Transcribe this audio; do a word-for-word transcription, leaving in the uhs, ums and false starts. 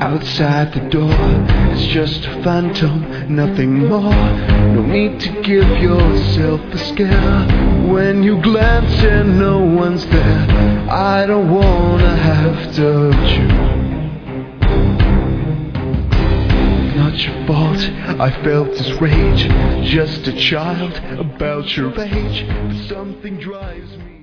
outside the door. It's just a phantom, nothing more. No need to give yourself a scare. When you glance and no one's there, I don't wanna have to hurt you. Not your fault, I felt this rage. Just a child about your age, but something drives me.